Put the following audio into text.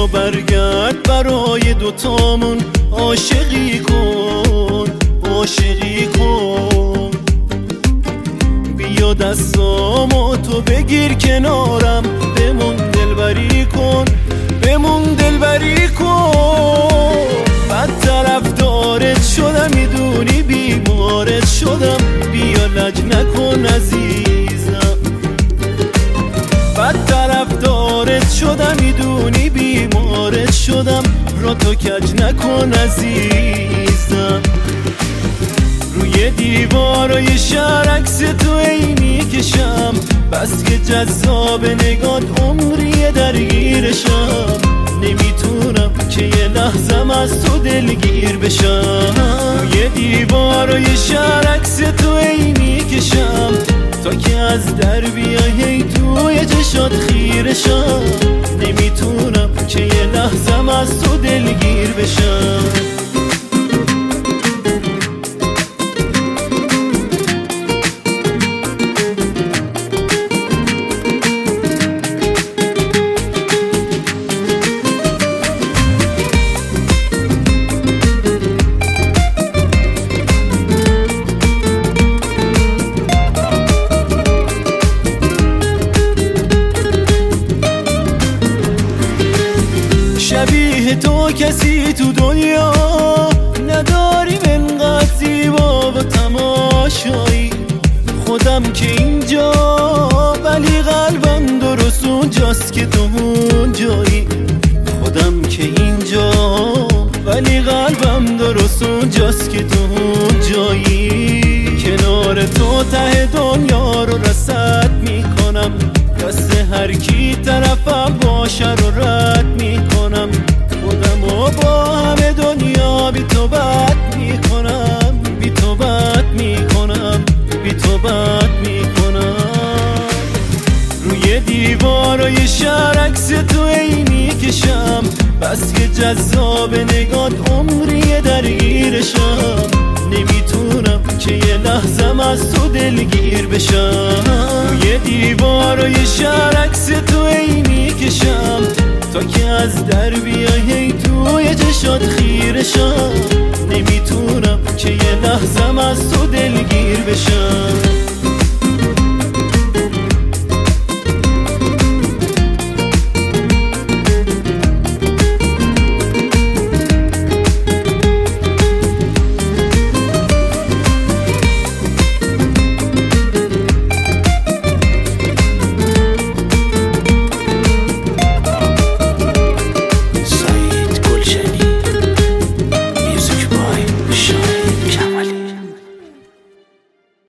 برگرد برای دوتامون عاشقی کن، عاشقی کن. بیا دستامو تو بگیر کنارم، بمون دلبری کن، بمون دلبری کن. بد طرفدارت شدم میدونی بیمارت شدم، بیا لج نکن عزیزم. بد طرفدارت شدم میدونی بیمارت شدم، را تو کج نکن عزیزم. روی دیوارای شهر عکس تو عینی کشم، بس که جذاب نگات عمری درگیرشم. نمیتونم که یه لحظم از تو دلگیر بشم. روی دیوارای شهر عکس تو عینی کشم، تا که از در بیای توی چشات خیرشم. نمیتونم که یه لحظم از تو دلگیر بشم. شبیه تو کسی تو دنیا نداریم، انقدر زیبا و تماشایی. خودم که اینجا ولی قلبم درست اونجاست که تو اونجایی. خودم که اینجا ولی قلبم درست اونجاست که تو اونجایی. کنار تو ته دنیا رو رصد میکنم، دست هر کی طرفم باشه رو رد میکنم. خودمو با همه دنیا بی تو بد میکنم، بی تو بد میکنم، بی تو بد میکنم. روی دیوارای شهر عکس تو عینی کشم، بس که جذاب نگات عمری درگیرشم. نمیتونم که یه لحظم از تو دلگیر بشم. روی دیوارای شهر عکس تو عینی کشم، تا که از در بیای توی چشات خیرشم. نمیتونم که یه لحظم از تو دلگیر بشم.